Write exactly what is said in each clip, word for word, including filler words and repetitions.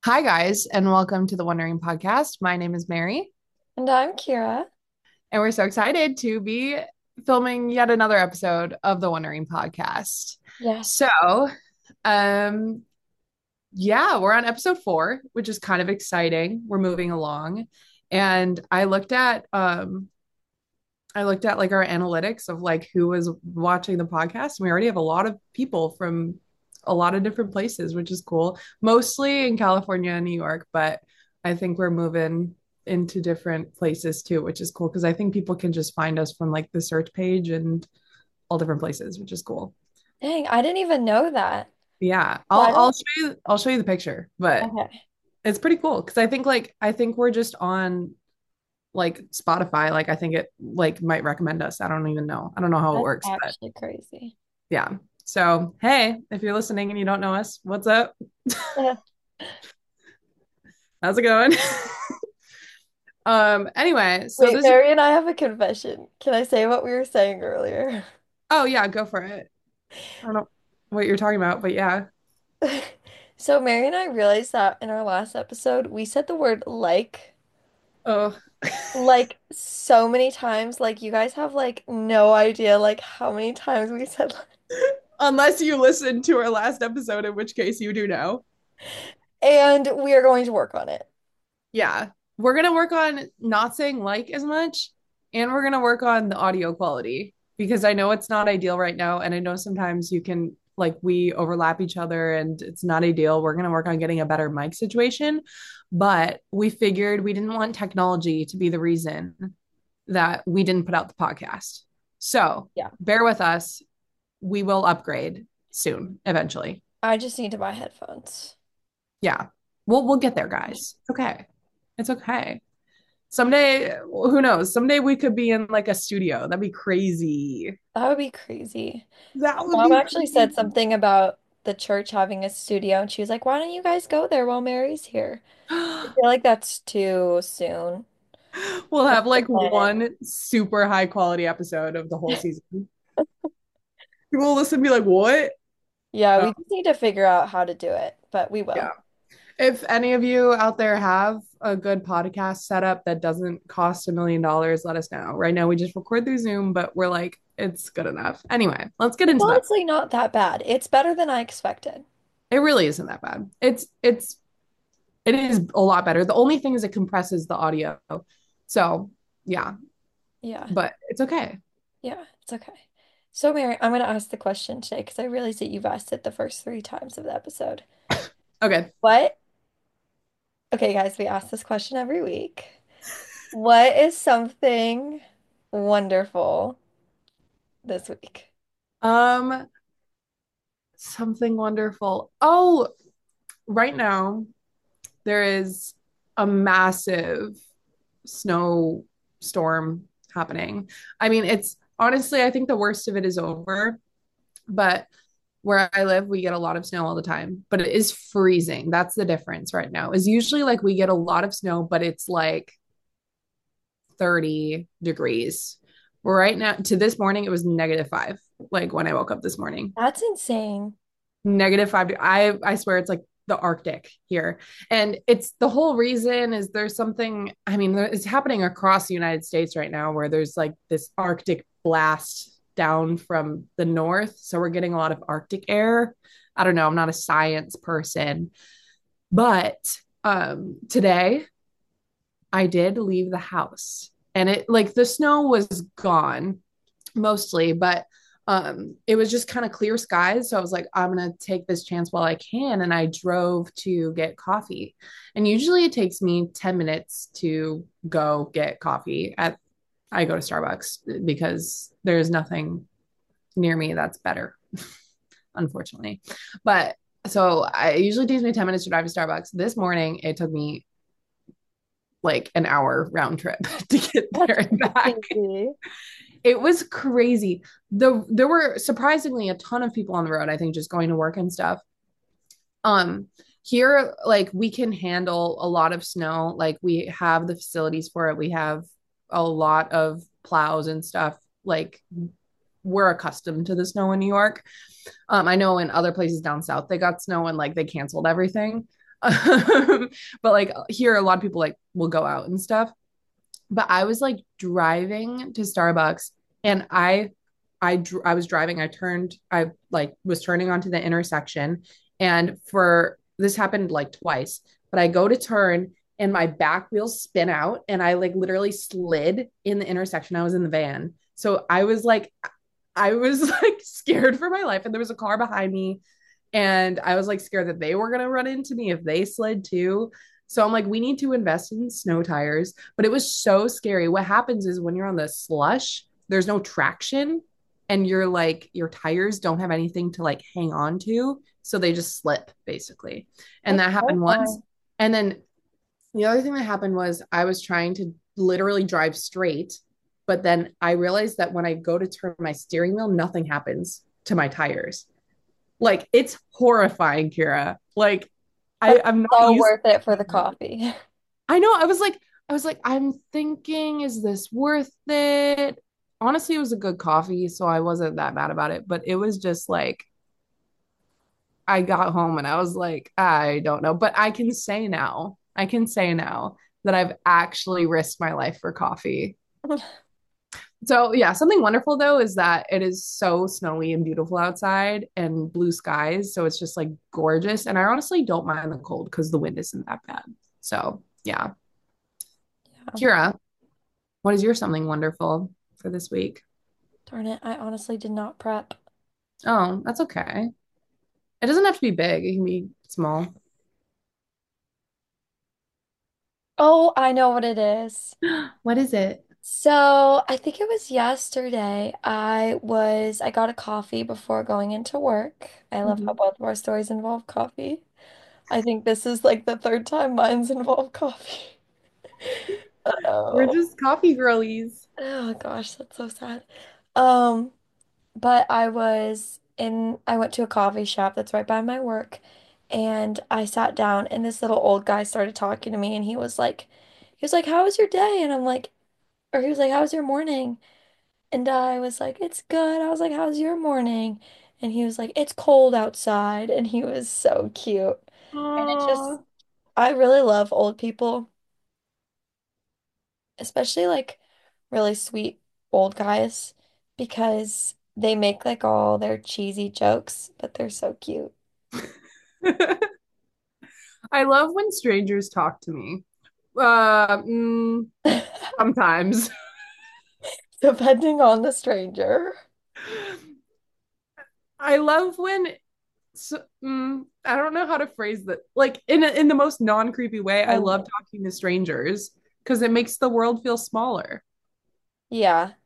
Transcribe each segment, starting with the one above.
Hi, guys, and welcome to the Wondering Podcast. My name is Mary, And I'm Kira. and we're so excited to be filming yet another episode of the Wondering Podcast. So, Yes. um, yeah, we're on episode four, which is kind of exciting. We're moving along, and I looked at um, I looked at like our analytics of like who was watching the podcast, and we already have a lot of people from a lot of different places, which is cool. Mostly in California and New York, but I think we're moving into different places too, which is cool because I think people can just find us from like the search page and all different places, which is cool. Dang, I didn't even know that. Yeah, So I'll I I'll don't. show you I'll show you the picture, but Okay. it's pretty cool because I think like I think we're just on like Spotify. Like I think it like might recommend us. I don't even know. I don't know how it That's works, but actually crazy. yeah. So, hey, if you're listening and you don't know us, what's up? Yeah. How's it going? um, anyway, so Wait, this, Mary and I have a confession. Can I say what we were saying earlier? oh yeah, go for it. I don't know what you're talking about, but yeah. So Mary and I realized that in our last episode, we said the word like Oh, like so many times. Like you guys have like no idea like how many times we said like. unless you listened to our last episode, in which case you do know. And we are going to work on it. Yeah. We're gonna work on not saying like as much, and we're gonna work on the audio quality because I know it's not ideal right now, and I know sometimes you can like we overlap each other and it's not ideal. We're gonna work on getting a better mic situation, but we figured we didn't want technology to be the reason that we didn't put out the podcast. So Yeah. bear with us. We will upgrade soon, eventually. I just need to buy headphones. Yeah. We'll we'll get there, guys. It's okay. It's okay. Someday, who knows? Someday we could be in like a studio. That'd be crazy. That would be crazy. That would Mom be actually said crazy. something about the church having a studio, and she was like, "Why don't you guys go there while Mary's here?" I feel like that's too soon. We'll We have have to like plan it. one super high quality episode of the whole season. People will listen and be like, what? Yeah, Oh, we just need to figure out how to do it, but we yeah. will. If any of you out there have a good podcast setup that doesn't cost a million dollars, let us know. Right now, we just record through Zoom, but we're like, it's good enough. Anyway, let's get It's into that. honestly not that bad. It's better than I expected. It really isn't that bad. It's it's it is a lot better. The only thing is it compresses the audio. So yeah, Yeah, but it's okay. yeah, it's okay. So, Mary, I'm going to ask the question today because I realized that you've asked it the first three times of the episode. Okay. What? Okay, guys, we ask this question every week. What is something wonderful this week? Um, something wonderful. Oh, right now there is a massive snowstorm happening. I mean, it's honestly, I think the worst of it is over, but where I live, we get a lot of snow all the time, but it is freezing. That's the difference right now. Is usually like we get a lot of snow, but it's like thirty degrees. Right now, to this morning, it was negative five, like when I woke up this morning. That's insane. Negative five. I I swear it's like the Arctic here. And it's the whole reason is there's something, I mean, it's happening across the United States right now where there's like this Arctic blast down from the north. So we're getting a lot of Arctic air. I don't know. I'm not a science person, but um, today I did leave the house and it like the snow was gone mostly, but um it was just kind of clear skies. So I was like, I'm gonna take this chance while I can. And I drove to get coffee. And usually it takes me ten minutes to go get coffee at I go to Starbucks because there's nothing near me that's better, unfortunately. But so I it usually takes me ten minutes to drive to Starbucks. This morning it took me like an hour round trip to get there That's and back. crazy. It was crazy. The there were surprisingly a ton of people on the road, I think, just going to work and stuff. Um, here, like we can handle a lot of snow. Like we have the facilities for it. We have a lot of plows and stuff. Like we're accustomed to the snow in New York. Um, I know in other places down south they got snow and like they canceled everything. Um, but like here, a lot of people like will go out and stuff. But I was like driving to Starbucks and I I dr- I was driving, I turned I like was turning onto the intersection and for this happened like twice, but I go to turn and my back wheels spin out and I like literally slid in the intersection. I was in the van. So I was like I was like scared for my life and there was a car behind me and I was like scared that they were going to run into me if they slid too. So I'm like, we need to invest in snow tires. But it was so scary. What happens is when you're on the slush, there's no traction and you're like, your tires don't have anything to like hang on to. So they just slip basically. And That's that happened once. horrifying. And then the other thing that happened was I was trying to literally drive straight. But then I realized that when I go to turn my steering wheel, nothing happens to my tires. Like it's horrifying, Kira. Like I, But I'm not so used worth it for to the it. coffee. I know. I was like, I was like, I'm thinking, is this worth it? Honestly, it was a good coffee, so I wasn't that mad about it. But it was just like I got home and I was like, I don't know. But I can say now, I can say now that I've actually risked my life for coffee. So yeah, something wonderful though is that it is so snowy and beautiful outside and blue skies. So it's just like gorgeous. And I honestly don't mind the cold because the wind isn't that bad. So yeah. Yeah. Kira, what is your something wonderful for this week? Darn it, I honestly did not prep. Oh, that's okay. It doesn't have to be big, it can be small. Oh, I know what it is. What is it? So, I think it was yesterday. I was I got a coffee before going into work. I love how Mhm. both of our stories involve coffee. I think this is like the third time mine's involved coffee. We're Oh. just coffee girlies. Oh gosh, that's so sad. Um, but I was in I went to a coffee shop that's right by my work and I sat down and this little old guy started talking to me and he was like he was like, "How was your day?" And I'm like or he was like, "How was your morning?" And I was like, "It's good." I was like, "How's your morning?" And he was like, "It's cold outside." And he was so cute. And it just Oh, I really love old people, especially like really sweet old guys because they make like all their cheesy jokes, but they're so cute. I love when strangers talk to me. Uh, mm, sometimes. Depending on the stranger. I love when so, mm, I don't know how to phrase that. Like in a, in the most non-creepy way, I love Oh. talking to strangers because it makes the world feel smaller. Yeah,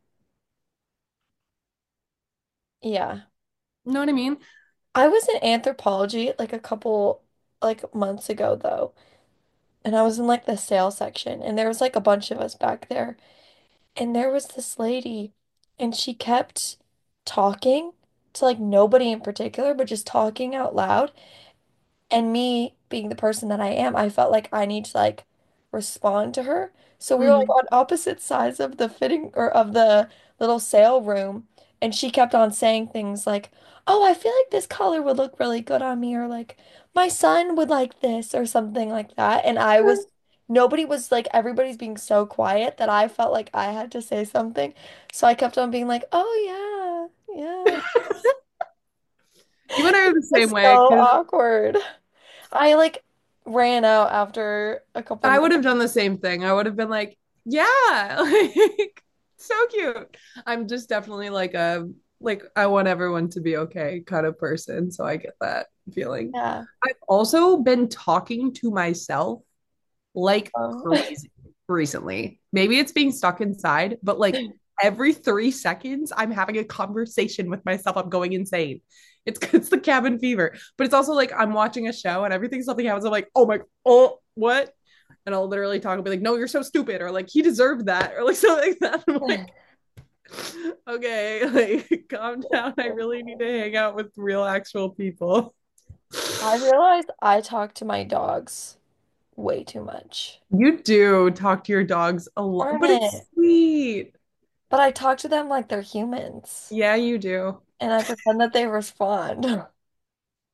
yeah. You know what I mean? I was in anthropology like a couple like months ago though, and I was in like the sales section, and there was like a bunch of us back there, and there was this lady, and she kept talking to like nobody in particular, but just talking out loud. And me being the person that I am, I felt like I need to like respond to her. So we were like Mhm. on opposite sides of the fitting or of the little sale room. And she kept on saying things like, "Oh, I feel like this color would look really good on me," or like, "My son would like this," or something like that. And I was, nobody was like, everybody's being so quiet that I felt like I had to say something. So I kept on being like, "Oh, yeah, yeah." You and I are the same It's way so because awkward. I like ran out after a couple I minutes. would have done the same thing. I would have been like, yeah, like so cute. I'm just definitely like a like I want everyone to be okay kind of person, so I get that feeling. Yeah. I've also been talking to myself like Um, crazy recently. Maybe it's being stuck inside, but like every three seconds, I'm having a conversation with myself. I'm going insane. It's it's the cabin fever, but it's also like I'm watching a show and everything something happens. I'm like, oh my, oh what? And I'll literally talk and be like, no, you're so stupid, or like he deserved that, or like something like that. I'm like, okay, like calm down. I really need to hang out with real actual people. I realized I talk to my dogs way too much. You do talk to your dogs a lot, Darn but it's it. sweet. But I talk to them like they're humans. Yeah, you do. And I pretend that they respond.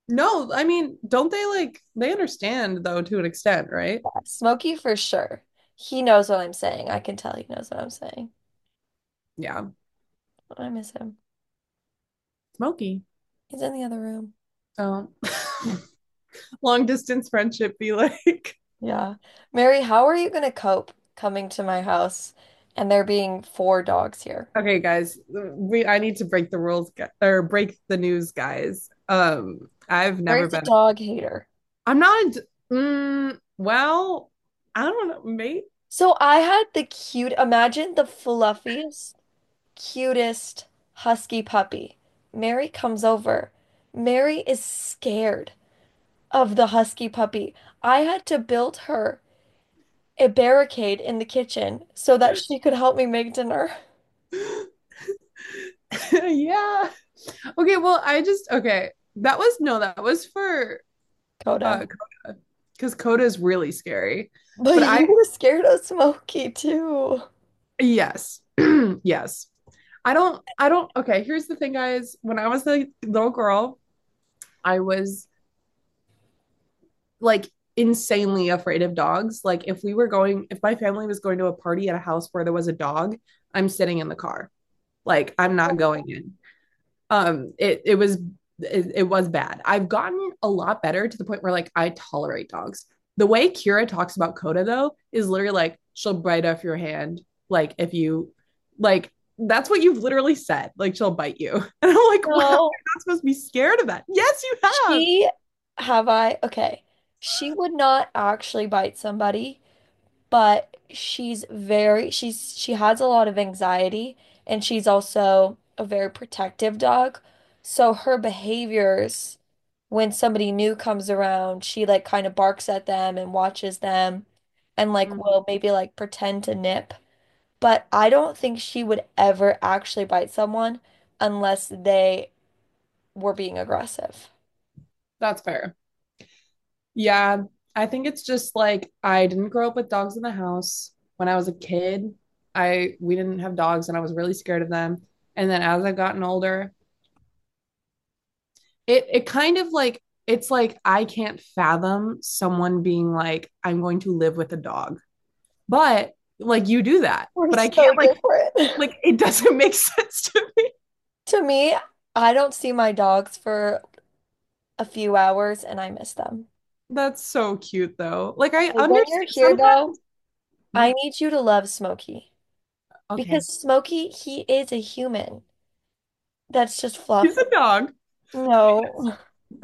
No, I mean, don't they like they understand though to an extent, right? Smokey for sure. He knows what I'm saying. I can tell he knows what I'm saying. Yeah. I miss him. Smokey. He's in the other room. Oh. Long distance friendship be like. Yeah. Mary, how are you gonna cope coming to my house and there being four dogs here? Okay, guys, we I need to break the rules gu- or break the news, guys. Um, I've never Mary's a been. dog hater. I'm not. a d- Mm, well, I don't know, mate. So I had the cute, imagine the fluffiest, cutest husky puppy. Mary comes over. Mary is scared of the husky puppy. I had to build her a barricade in the kitchen so that she could help me make dinner. Yeah. Okay, well, I just okay. That was no, that was for Coda. uh Coda because Coda is really scary. But But I you were scared of Smokey too. yes. Yes. I don't I don't okay, here's the thing, guys. When I was a little girl, I was like insanely afraid of dogs. Like if we were going, if my family was going to a party at a house where there was a dog, I'm sitting in the car. Like I'm not going in. Um, it it was it, it was bad. I've gotten a lot better to the point where like I tolerate dogs. The way Kira talks about Coda though is literally like she'll bite off your hand. Like if you like that's what you've literally said. Like she'll bite you. And I'm like, wow, you're No, not supposed to be scared of that. Yes, you have. she have I okay. She would not actually bite somebody, but she's very she's she has a lot of anxiety and she's also a very protective dog. So her behaviors when somebody new comes around, she like kind of barks at them and watches them and like Mhm. will maybe like pretend to nip. But I don't think she would ever actually bite someone unless they were being aggressive. That's fair. Yeah, I think it's just like I didn't grow up with dogs in the house. When I was a kid, I we didn't have dogs and I was really scared of them. And then as I've gotten older, it it kind of like it's like I can't fathom someone being like, I'm going to live with a dog. But like you do that. We're But I so can't like different. like it doesn't make sense to me. To me, I don't see my dogs for a few hours and I miss them. That's so cute though. Like I Okay, when you're understand here though, sometimes. I What? need you to love Smokey Okay. because Smokey, he is a human that's just He's fluffy. a dog. No,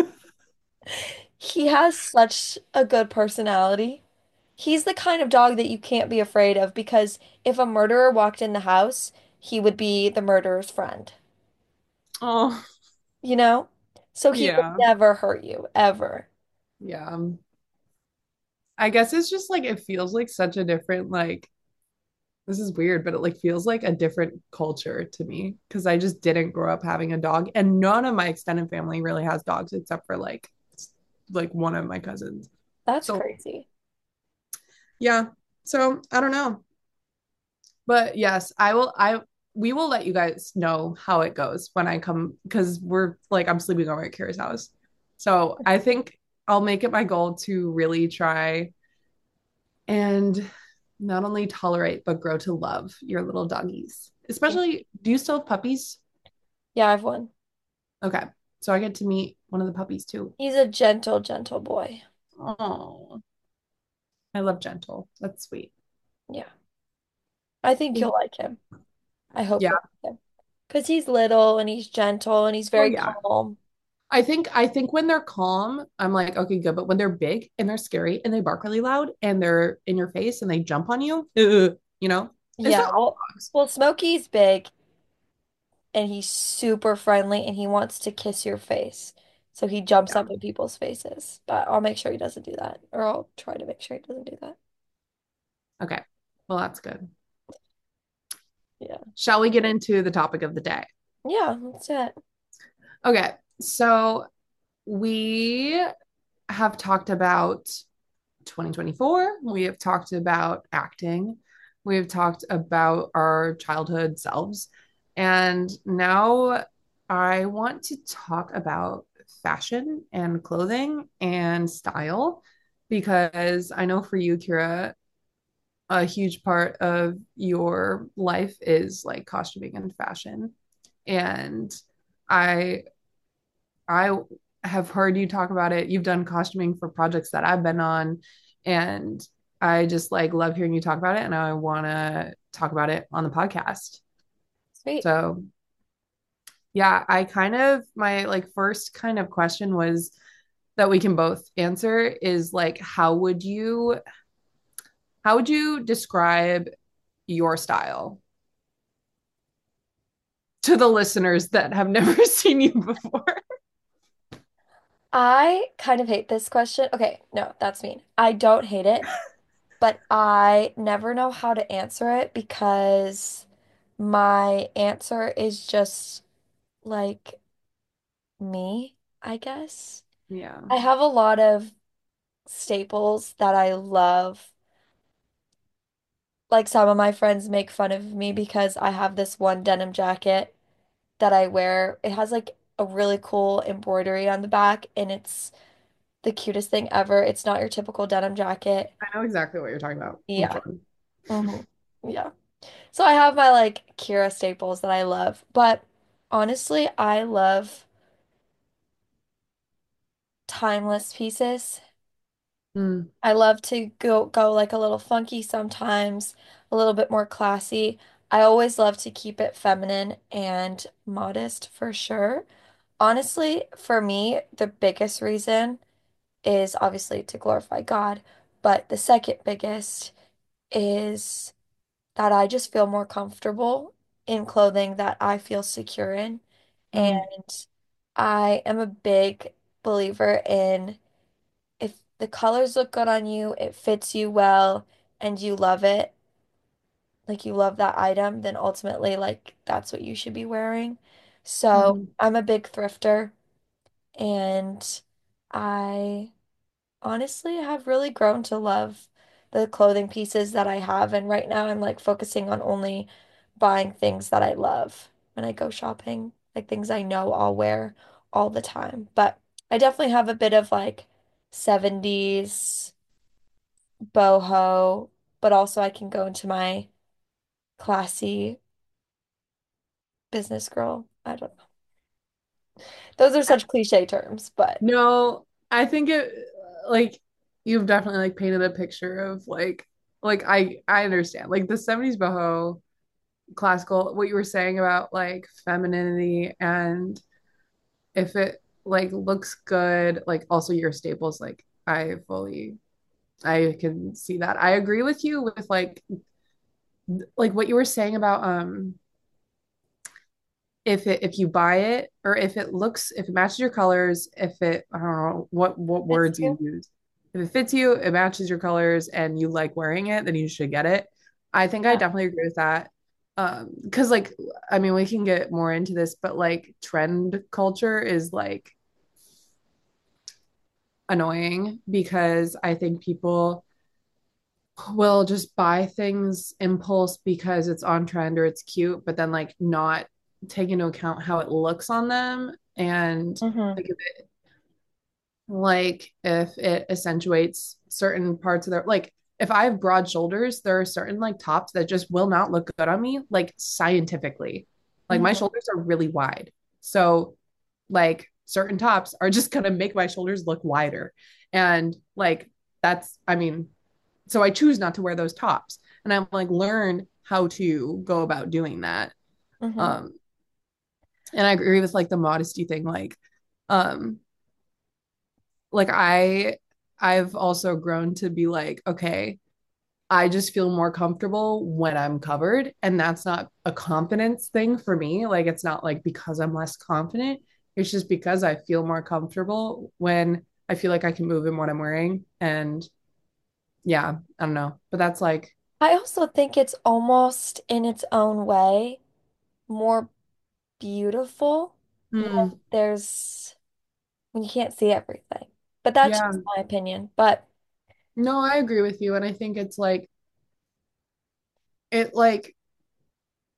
he has such a good personality. He's the kind of dog that you can't be afraid of because if a murderer walked in the house, he would be the murderer's friend, Oh, you know? So he would yeah. never hurt you, ever. Yeah. I guess it's just like it feels like such a different like this is weird, but it like feels like a different culture to me because I just didn't grow up having a dog and none of my extended family really has dogs except for like like one of my cousins. That's So crazy. yeah. So I don't know. But yes, I will I we will let you guys know how it goes when I come because we're like I'm sleeping over at Kira's house. So I think I'll make it my goal to really try and not only tolerate but grow to love your little doggies. Especially, do you still have puppies? Yeah, I've won. Okay, so I get to meet one of the puppies too. He's a gentle, gentle boy. Oh, I love Gentle. That's sweet. Yeah. I think Yeah, you'll like him. I hope yeah. you'll like him. Because he's little and he's gentle and he's Oh very yeah. calm. I think I think when they're calm, I'm like, okay, good. But when they're big and they're scary and they bark really loud and they're in your face and they jump on you, uh, you know, it's Yeah, not all well, dogs. well, Smokey's big and he's super friendly and he wants to kiss your face. So he jumps Yeah. up in people's faces. But I'll make sure he doesn't do that. Or I'll try to make sure he doesn't do that. Okay. Well, that's good. Yeah. Shall we get into the topic of the day? Yeah, that's it. Okay. So we have talked about twenty twenty-four. We have talked about acting. We have talked about our childhood selves. And now I want to talk about fashion and clothing and style because I know for you, Kira, a huge part of your life is like costuming and fashion. And I I have heard you talk about it. You've done costuming for projects that I've been on, and I just like love hearing you talk about it, and I want to talk about it on the podcast. Sweet. So, yeah, I kind of my like first kind of question was that we can both answer is like how would you how would you describe your style to the listeners that have never seen you before? I kind of hate this question. Okay, no, that's mean. I don't hate it, but I never know how to answer it because my answer is just like me, I guess. Yeah. I have a lot of staples that I love. Like some of my friends make fun of me because I have this one denim jacket that I wear. It has like a really cool embroidery on the back and it's the cutest thing ever. It's not your typical denim jacket. I know exactly what you're talking about. Which Yeah. one? hmm Yeah. So I have my like Kira staples that I love, but honestly, I love timeless pieces. Mm, I love to go go like a little funky sometimes, a little bit more classy. I always love to keep it feminine and modest for sure. Honestly, for me, the biggest reason is obviously to glorify God, but the second biggest is that I just feel more comfortable in clothing that I feel secure in. mm, And I am a big believer in if the colors look good on you, it fits you well, and you love it, like you love that item, then ultimately, like, that's what you should be wearing. So mhm, I'm a big thrifter, and I honestly have really grown to love the clothing pieces that I have. And right now, I'm like focusing on only buying things that I love when I go shopping, like things I know I'll wear all the time. But I definitely have a bit of like seventies boho, but also I can go into my classy business girl. I don't know. Those are such cliche terms, but no, I think it like you've definitely like painted a picture of like like I I understand like the seventies boho classical what you were saying about like femininity and if it like looks good like also your staples like I fully I can see that. I agree with you with like like what you were saying about um if it if you buy it or if it looks if it matches your colors if it I don't know what what it's words you you. use if it fits you it matches your colors and you like wearing it then you should get it. I think I Yeah. definitely agree with that um because like I mean we can get more into this but like trend culture is like annoying because I think people will just buy things impulse because it's on trend or it's cute, but then like not take into account how it looks on them and hmm like if it, like if it accentuates certain parts of their like if I have broad shoulders, there are certain like tops that just will not look good on me, like scientifically. Like my hmm shoulders are really wide. So like certain tops are just gonna make my shoulders look wider. And like that's I mean so I choose not to wear those tops. And I'm like, learn how to go about doing that. hmm Um, and I agree with like the modesty thing. Like, um, like I, I've also grown to be like, okay, I just feel more comfortable when I'm covered. And that's not a confidence thing for me. Like, it's not like because I'm less confident. It's just because I feel more comfortable when I feel like I can move in what I'm wearing. And yeah, I don't know. But that's like, I also think it's almost in its own way more beautiful when hmm, there's when you can't see everything. But that's yeah. just my opinion. But No, I agree with you. And I think it's like, it like,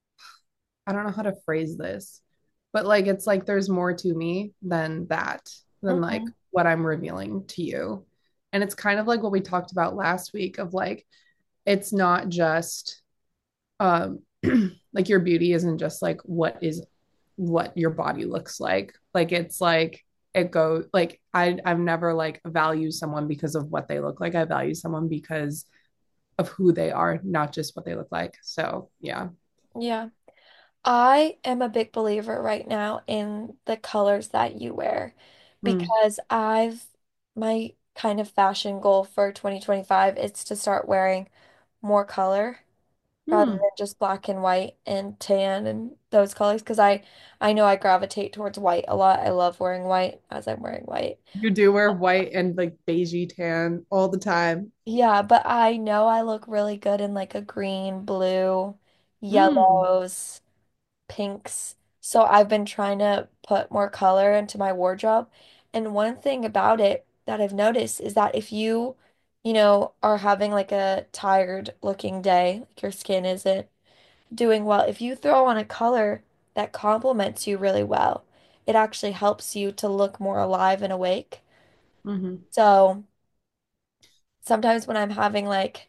I don't know how to phrase this, but like, it's like there's more to me than that. than like Hmm. what I'm revealing to you. And it's kind of like what we talked about last week of like it's not just um like your beauty isn't just like what is what your body looks like. Like it's like it goes like I I've never like valued someone because of what they look like. I value someone because of who they are, not just what they look like. So yeah. Yeah. I am a big believer right now in the colors that you wear Mm. because I've my kind of fashion goal for twenty twenty-five is to start wearing more color rather Hmm. than just black and white and tan and those colors because I I know I gravitate towards white a lot. I love wearing white as I'm wearing white. You do wear white and like beigey tan all the time. Yeah, but I know I look really good in like a green, blue, Mm. yellows, pinks. So I've been trying to put more color into my wardrobe. And one thing about it that I've noticed is that if you, you know, are having like a tired looking day, like your skin isn't doing well, if you throw on a color that complements you really well, it actually helps you to look more alive and awake. Hmm. So sometimes when I'm having like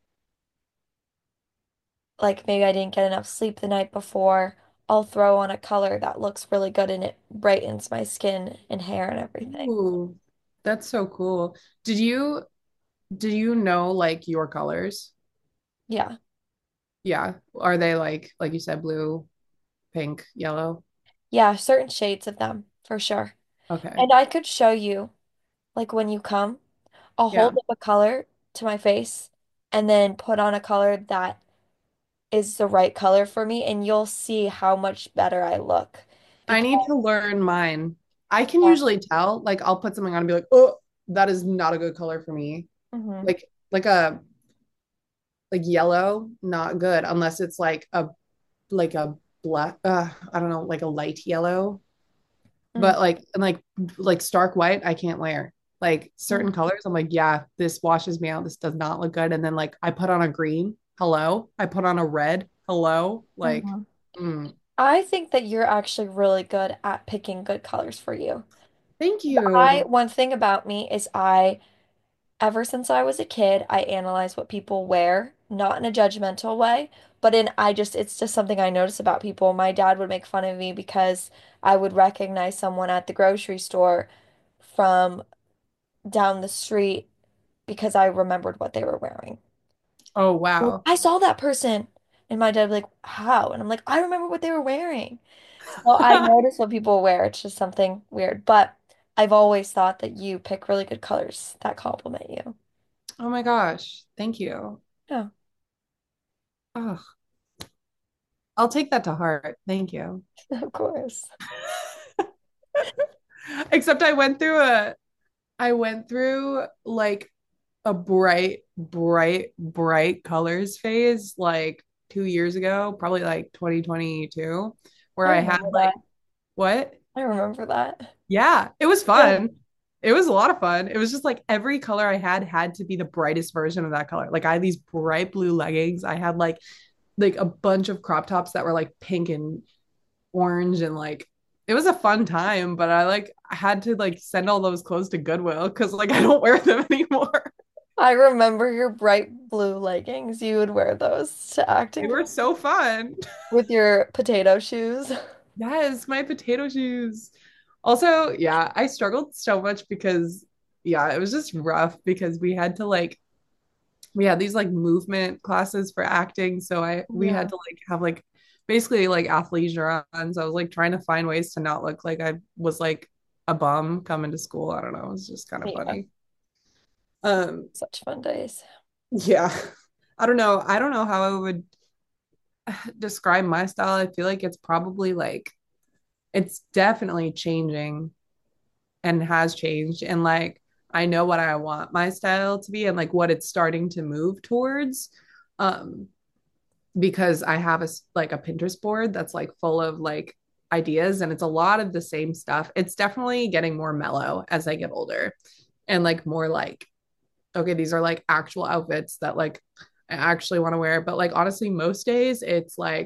like maybe I didn't get enough sleep the night before, I'll throw on a color that looks really good and it brightens my skin and hair and everything. Ooh, that's so cool. Did you did you know like your colors? Yeah. Yeah. Are they like like you said, blue, pink, yellow? Yeah, certain shades of them for sure. Okay. And I could show you, like when you come, I'll hold Yeah. up a color to my face and then put on a color that is the right color for me, and you'll see how much better I look. I Because, need to learn mine. I can yeah. usually tell, like I'll put something on and be like, oh, that is not a good color for me. Hmm. Like like a like yellow, not good unless it's like a like a black uh I don't know, like a light yellow. Hmm. But like and like like stark white, I can't wear. Like certain colors, I'm like, yeah, this washes me out. This does not look good. And then like I put on a green, hello. I put on a red, hello. Like, Hmm. mm, I think that you're actually really good at picking good colors for you. thank I, you. one thing about me is I, ever since I was a kid, I analyze what people wear, not in a judgmental way, but in I just, it's just something I notice about people. My dad would make fun of me because I would recognize someone at the grocery store from down the street because I remembered what they were wearing. Oh Like, wow. I saw that person. And my dad would be like, how? And I'm like, I remember what they were wearing. So I notice what people wear. It's just something weird. But I've always thought that you pick really good colors that complement you. Oh my gosh. Thank you. Yeah, Oh, I'll take that to heart. Thank you. of course. Except I went through a I went through like a bright, bright, bright colors phase like two years ago, probably like twenty twenty-two, where I I had remember like, that. what? I remember that. Yeah, it was Yeah. fun. It was a lot of fun. It was just like every color I had had to be the brightest version of that color. Like I had these bright blue leggings. I had like like a bunch of crop tops that were like pink and orange and like it was a fun time, but I like I had to like send all those clothes to Goodwill because like I don't wear them anymore. I remember your bright blue leggings. You would wear those to They acting were class so fun. with your potato shoes. Yes, my potato shoes. Also, yeah, I struggled so much because yeah, it was just rough because we had to like we had these like movement classes for acting, so I we had Yeah. to like have like basically like athleisure on. So I was like trying to find ways to not look like I was like a bum coming to school. I don't know. It was just kind of Yeah. funny. Um, Such fun days. yeah. I don't know. I don't know how I would describe my style. I feel like it's probably like it's definitely changing and has changed. And like I know what I want my style to be and like what it's starting to move towards. Um, because I have a like a Pinterest board that's like full of like ideas and it's a lot of the same stuff. It's definitely getting more mellow as I get older and like more like okay, these are like actual outfits that like I actually want to wear. But like honestly, most days it's like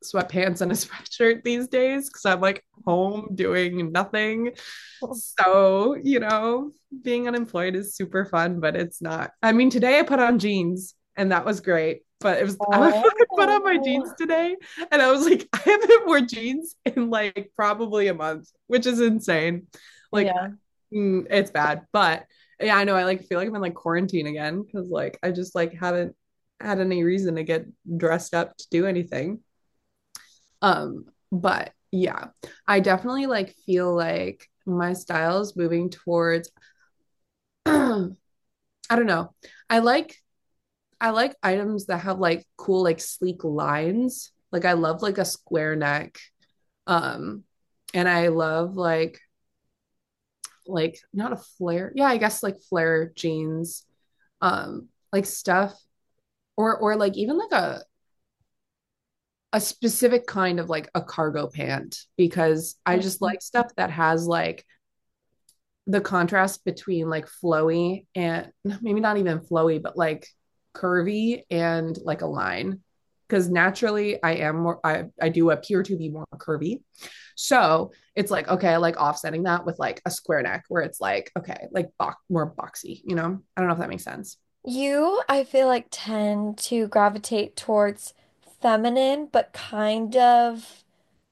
sweatpants and a sweatshirt these days because I'm like home doing nothing. So, you know, being unemployed is super fun, but it's not. I mean, today I put on jeans and that was great. But it was I was I put on my jeans Oh, today and I was like, I haven't worn jeans in like probably a month, which is insane. Like yeah. mm, it's bad. But yeah, I know I like feel like I'm in like quarantine again because like I just like haven't had any reason to get dressed up to do anything. Um, but yeah, I definitely like feel like my style is moving towards I don't know. I like I like items that have like cool like sleek lines. Like I love like a square neck. Um and I love like like not a flare. Yeah, I guess like flare jeans. Um like stuff or or like even like a a specific kind of like a cargo pant because I just Mhm. like stuff that has like the contrast between like flowy and maybe not even flowy, but like curvy and like a line. Because naturally I am more, I, I do appear to be more curvy. So it's like, okay, I like offsetting that with like a square neck where it's like, okay, like bo- more boxy, you know? I don't know if that makes sense. You, I feel like, tend to gravitate towards feminine, but kind of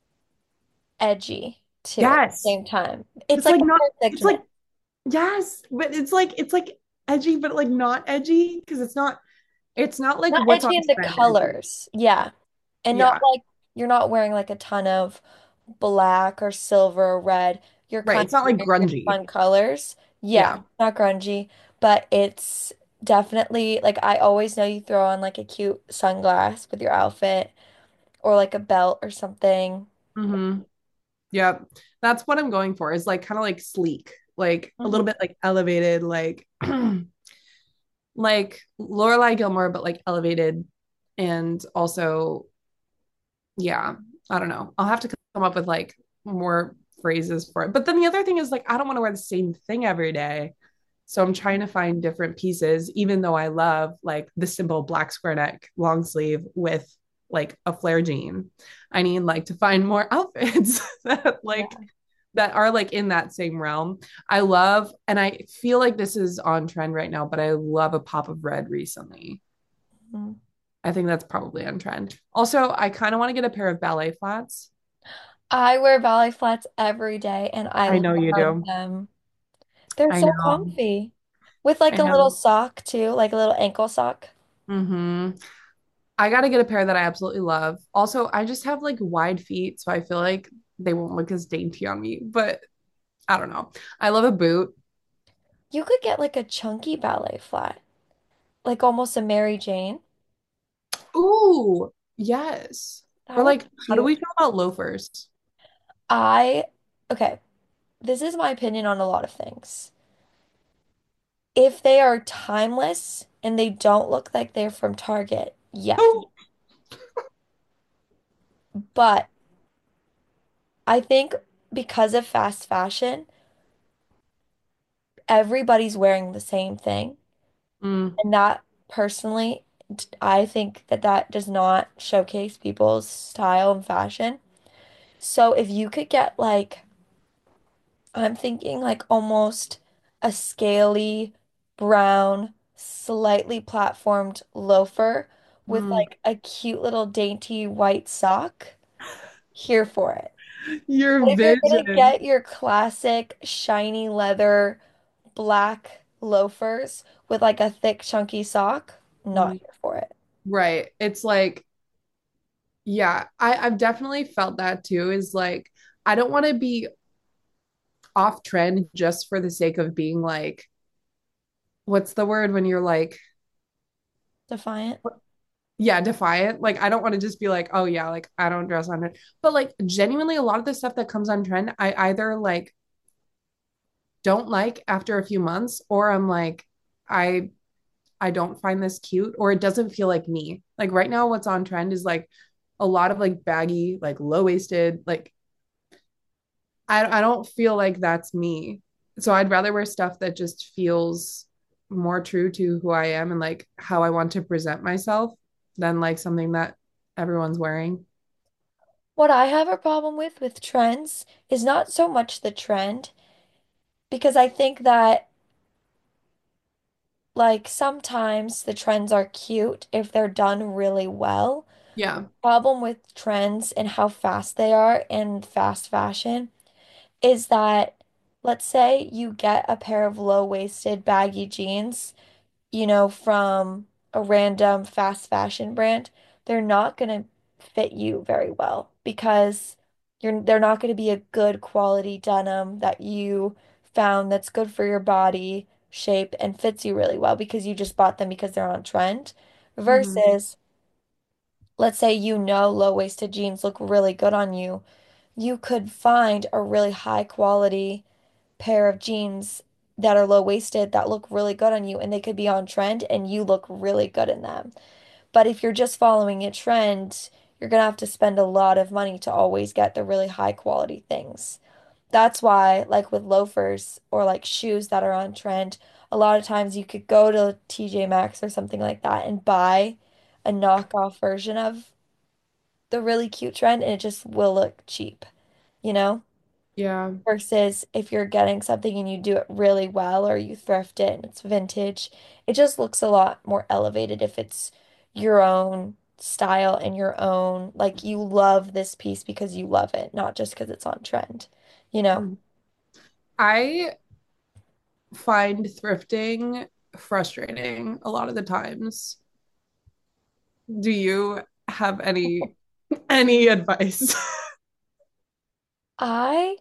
edgy too at the Yes. same time. It's It's like like not, a it's like, perfect yes, but it's like, it's like edgy, but like not edgy because it's not, it's not like Not what's on edgy in the trend edgy. colors. Yeah. And not Yeah. like you're not wearing like a ton of black or silver or red. You're Right. kind It's not of like wearing your grungy. fun colors. Yeah, Yeah. not grungy, but it's definitely like I always know you throw on like a cute sunglass with your outfit or like a belt or something. Mm-hmm. Yep. That's what I'm going for is like kind of like sleek, like a Mhm. little bit like elevated, like like Lorelai Gilmore, but like elevated. And also, yeah, I don't know. I'll have to come up with like more phrases for it. But then the other thing is like I don't want to wear the same thing every day. So I'm trying to find different pieces, even though I love like the simple black square neck long sleeve with like a flare jean. I need like to find more outfits that like Yeah. that are like in that same realm. I love, and I feel like this is on trend right now, but I love a pop of red recently. Mhm. I think that's probably on trend. Also, I kind of want to get a pair of ballet flats. I wear ballet flats every day and I I know you love do. them. They're I so know. comfy. With like I a little know. sock too, like a little ankle sock. Mm-hmm. I got to get a pair that I absolutely love. Also, I just have like wide feet, so I feel like they won't look as dainty on me, but I don't know. I love a boot. You could get like a chunky ballet flat, like almost a Mary Jane. Ooh, yes. That Or would be like, how do cute. we feel about loafers? I, okay, this is my opinion on a lot of things. If they are timeless and they don't look like they're from Target, yes. Oh, But I think because of fast fashion, everybody's wearing the same thing. mm, And that personally, t- I think that that does not showcase people's style and fashion. So if you could get like, I'm thinking like almost a scaly brown, slightly platformed loafer with mm. like a cute little dainty white sock, here for it. Your But if you're gonna vision. get your classic shiny leather black loafers with like a thick chunky sock, not Mm, here for it. right. It's like, yeah, I, I've definitely felt that too. Is like, I don't want to be off trend just for the sake of being like, what's the word when you're like, Defiant. yeah, defiant. Like, I don't want to just be like, oh, yeah, like, I don't dress on it. But like, genuinely, a lot of the stuff that comes on trend, I either like don't like after a few months, or I'm like, I I don't find this cute, or it doesn't feel like me. Like right now, what's on trend is like a lot of like baggy, like low waisted, like I I don't feel like that's me. So I'd rather wear stuff that just feels more true to who I am and like how I want to present myself than like something that everyone's wearing. What I have a problem with with trends is not so much the trend, because I think that like sometimes the trends are cute if they're done really well. Yeah. Problem with trends and how fast they are and fast fashion is that, let's say you get a pair of low-waisted baggy jeans, you know, from a random fast fashion brand, they're not going to fit you very well because you're they're not going to be a good quality denim that you found that's good for your body shape and fits you really well because you just bought them because they're on trend. Hmm. Versus, let's say you know low-waisted jeans look really good on you. You could find a really high quality pair of jeans that are low-waisted that look really good on you and they could be on trend and you look really good in them. But if you're just following a trend, you're gonna have to spend a lot of money to always get the really high quality things. That's why, like with loafers or like shoes that are on trend, a lot of times you could go to T J Maxx or something like that and buy a knockoff version of the really cute trend and it just will look cheap, you know? Yeah. Versus if you're getting something and you do it really well or you thrift it and it's vintage, it just looks a lot more elevated if it's your own style and your own, like you love this piece because you love it, not just because it's on trend, you know? Mhm. I find thrifting frustrating a lot of the times. Do you have any any advice? I,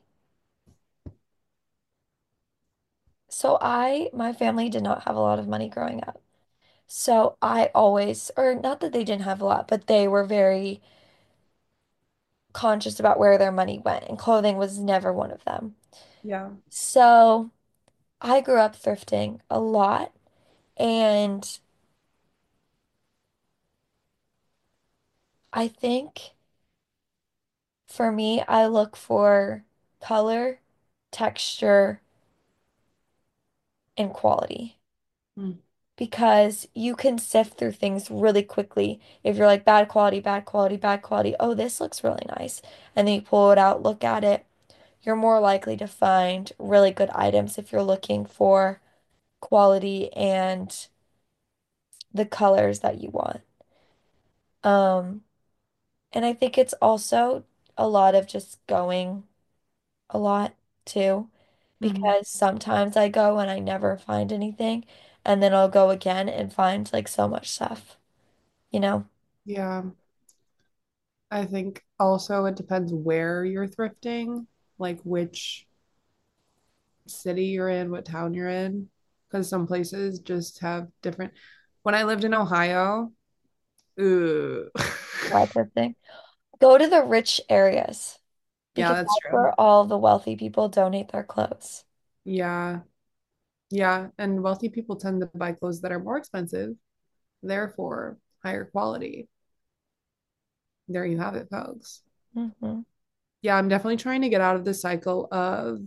so I, my family did not have a lot of money growing up. So I always, or not that they didn't have a lot, but they were very conscious about where their money went, and clothing was never one of them. Yeah. So I grew up thrifting a lot, and I think for me, I look for color, texture, and quality Mm. because you can sift through things really quickly. If you're like bad quality, bad quality, bad quality, oh, this looks really nice. And then you pull it out, look at it. You're more likely to find really good items if you're looking for quality and the colors that you want. Um, and I think it's also a lot of just going a lot too, Mhm. because sometimes I go and I never find anything, and then I'll go again and find like so much stuff, you know? Yeah. I think also it depends where you're thrifting, like which city you're in, what town you're in, because some places just have different. When I lived in Ohio, ooh. That type of thing. Go to the rich areas Yeah, because that's that's true. where all the wealthy people donate their clothes. Yeah. Yeah. And wealthy people tend to buy clothes that are more expensive, therefore higher quality. There you have it, folks. Hmm. Yeah, I'm definitely trying to get out of the cycle of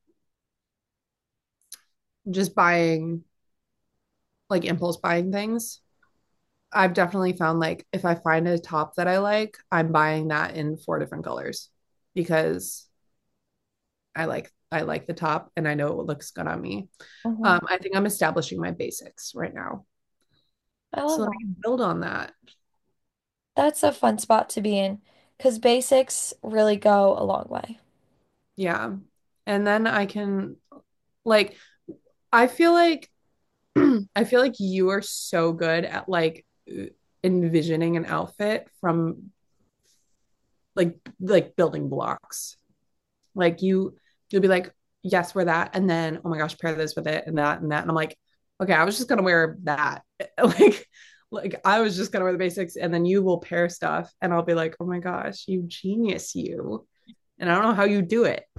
just buying, like impulse buying things. I've definitely found like if I find a top that I like, I'm buying that in four different colors because I like I like the top and I know it looks good on me. Hmm. Um, I think I'm establishing my basics right now. I So love let that. me build on that. That's a fun spot to be in because basics really go a long way. Yeah. And then I can like I feel like I feel like you are so good at like envisioning an outfit from like like building blocks. Like you you'll be like, yes, wear that, and then oh my gosh, pair this with it and that and that. And I'm like, okay, I was just gonna wear that. like like I was just gonna wear the basics, and then you will pair stuff, and I'll be like, oh my gosh, you genius, you. And I don't know how you do it.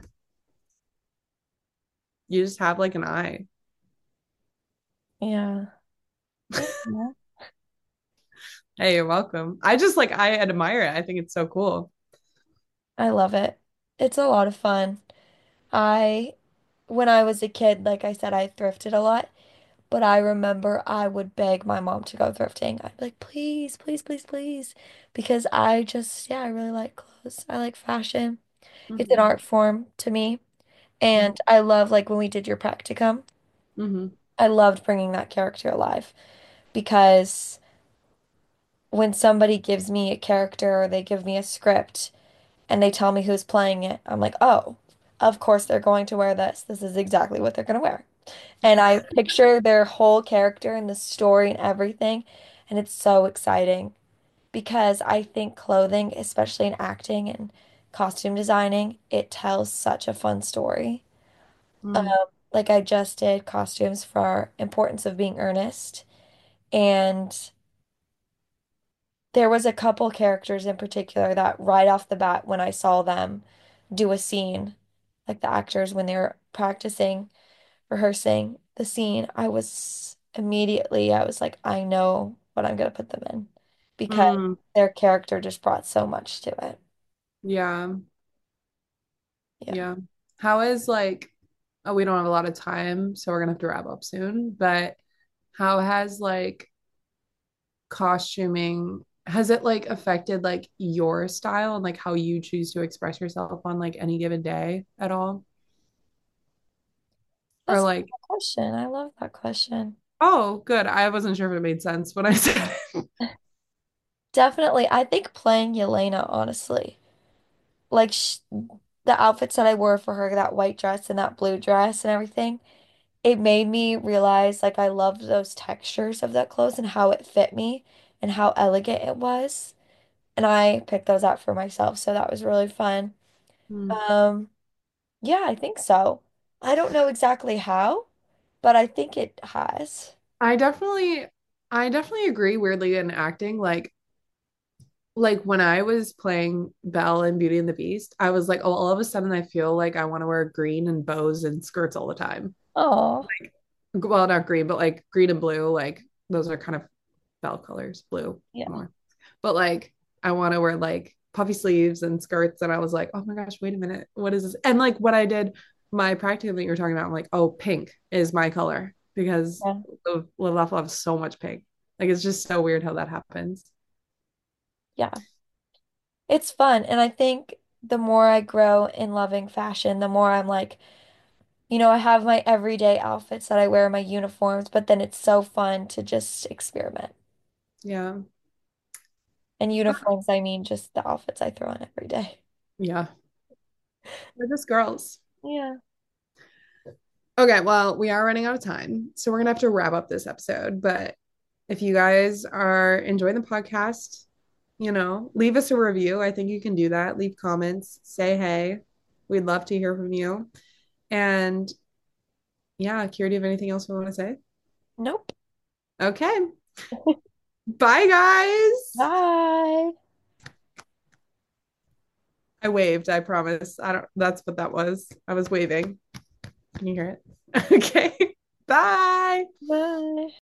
You just have like an eye. Yeah. Yeah. Hey, you're welcome. I just like I admire it. I think it's so cool. I love it. It's a lot of fun. I, when I was a kid, like I said, I thrifted a lot, but I remember I would beg my mom to go thrifting. I'd be like, please, please, please, please, because I just, yeah, I really like clothes. clothes. I like fashion. It's an Hmm. art form to me. And I love like when we did your practicum, Hmm. I loved bringing that character alive because when somebody gives me a character or they give me a script and they tell me who's playing it, I'm like, oh, of course they're going to wear this. This is exactly what they're going to wear. And I picture their whole character and the story and everything. And it's so exciting because I think clothing, especially in acting and costume designing, it tells such a fun story. Um, Mm. like I just did costumes for Importance of Being Earnest, and there was a couple characters in particular that right off the bat when I saw them do a scene, like the actors when they were practicing, rehearsing the scene, I was immediately, I was like, I know what I'm gonna put them in because Mm. their character just brought so much to it. Yeah. Yeah. Yeah. How is like, oh, we don't have a lot of time, so we're gonna have to wrap up soon, but how has like costuming has it like affected like your style and like how you choose to express yourself on like any given day at all? Or That's a like, good question. I love that question. oh, good. I wasn't sure if it made sense when I said it. Definitely. I think playing Yelena, honestly. Like sh the outfits that I wore for her, that white dress and that blue dress and everything, it made me realize like I loved those textures of that clothes and how it fit me and how elegant it was. And I picked those out for myself, so that was really fun. Hmm. Um, yeah, I think so. I don't know exactly how, but I think it has. I definitely I definitely agree weirdly in acting like like when I was playing Belle in Beauty and the Beast, I was like, oh, all of a sudden I feel like I want to wear green and bows and skirts all the time. Oh, Well, not green, but like green and blue, like those are kind of Belle colors, blue yeah. more. But like I want to wear like puffy sleeves and skirts. And I was like, oh my gosh, wait a minute. What is this? And like when I did my practicum that you were talking about, I'm like, oh, pink is my color because Yeah. of Live Laugh Love so much pink. Like it's just so weird how that happens. Yeah. It's fun. And I think the more I grow in loving fashion, the more I'm like, you know, I have my everyday outfits that I wear, my uniforms, but then it's so fun to just experiment. Yeah. And uniforms, I mean just the outfits I throw on every day. Yeah. We're just girls. Yeah. Okay, well, we are running out of time. So we're gonna have to wrap up this episode. But if you guys are enjoying the podcast, you know, leave us a review. I think you can do that. Leave comments, say hey. We'd love to hear from you. And yeah, Kira, do you have anything else you want to say? Nope. Okay. Bye, guys. Bye. I waved, I promise. I don't, that's what that was. I was waving. Can you hear it? Okay. Bye. Bye.